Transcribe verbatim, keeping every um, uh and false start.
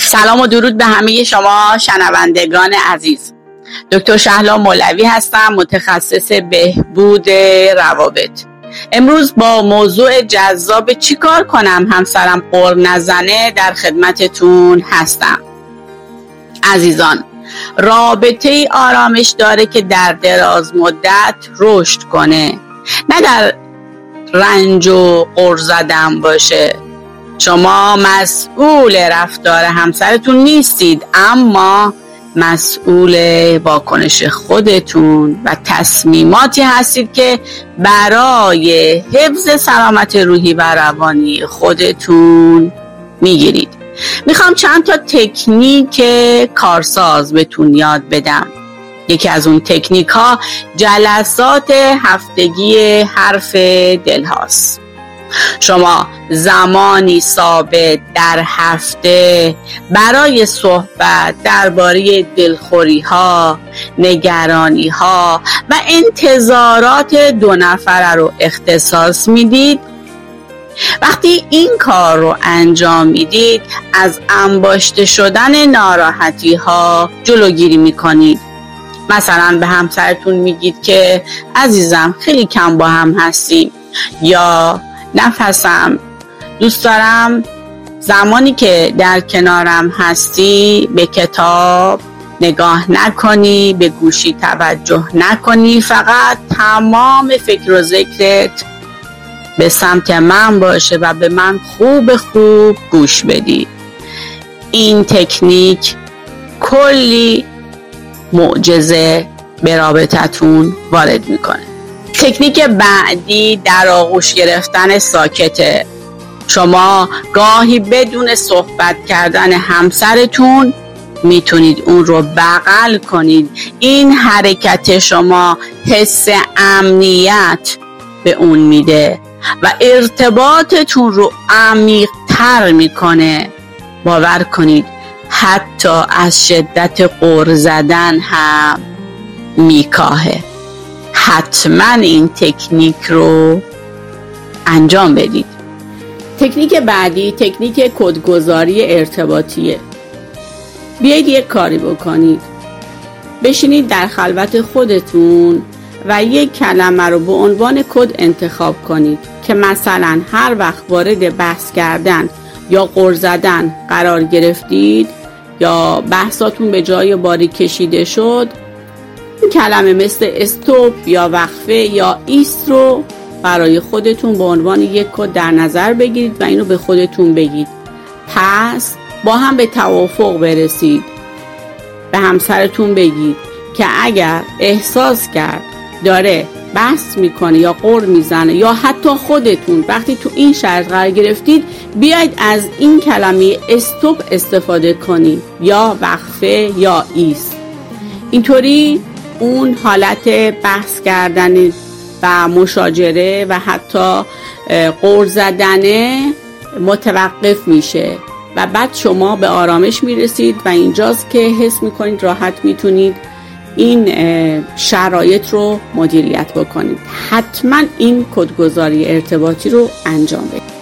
سلام و درود به همه شما شنوندگان عزیز. دکتر شهلا مولوی هستم، متخصص بهبود روابط. امروز با موضوع جذاب چی کار کنم همسرم غر نزنه در خدمتتون هستم. عزیزان، رابطه ای آرامش داره که در دراز مدت رشد کنه، نه در رنج و غر زدن باشه. شما مسئول رفتار همسرتون نیستید، اما مسئول واکنش خودتون و تصمیماتی هستید که برای حفظ سلامت روحی و روانی خودتون میگیرید. میخوام چند تا تکنیک کارساز بهتون یاد بدم. یکی از اون تکنیک ها جلسات هفتگی حرف دل هاست. شما زمانی ثابت در هفته برای صحبت درباره دلخوری ها، نگرانی ها و انتظارات دو نفره رو اختصاص میدید. وقتی این کار رو انجام میدید، از انباشته شدن ناراحتی ها جلوگیری میکنید. مثلا به همسرتون میگید که عزیزم خیلی کم با هم هستیم، یا نفسم دوست دارم زمانی که در کنارم هستی به کتاب نگاه نکنی، به گوشی توجه نکنی، فقط تمام فکر و ذکرت به سمت من باشه و به من خوب خوب گوش بدی. این تکنیک کلی معجزه به رابطتون وارد میکنه. تکنیک بعدی در آغوش گرفتن ساکته. شما گاهی بدون صحبت کردن همسرتون میتونید اون رو بغل کنید. این حرکت شما حس امنیت به اون میده و ارتباطتون رو عمیق‌تر میکنه. باور کنید حتی از شدت غر زدن هم میکاهه. حتما این تکنیک رو انجام بدید. تکنیک بعدی تکنیک کدگذاری ارتباطیه. بیایید یک کاری بکنید. بشینید در خلوت خودتون و یک کلمه رو به عنوان کد انتخاب کنید که مثلا هر وقت وارد بحث کردن یا غر زدن قرار گرفتید یا بحثاتون به جای باری کشیده شد، این کلمه مثل استوب یا وقفه یا ایست رو برای خودتون به عنوان یک کد در نظر بگیرید و اینو به خودتون بگید. پس با هم به توافق برسید. به همسرتون بگید که اگر احساس کرد داره بحث میکنه یا غر میزنه یا حتی خودتون وقتی تو این شرط قرار گرفتید، بیاید از این کلمه استوب استفاده کنید یا وقفه یا ایست. اینطوری اون حالت بحث کردن و مشاجره و حتی غر زدن متوقف میشه و بعد شما به آرامش میرسید و اینجاست که حس میکنید راحت میتونید این شرایط رو مدیریت بکنید. حتما این کدگذاری ارتباطی رو انجام بدید.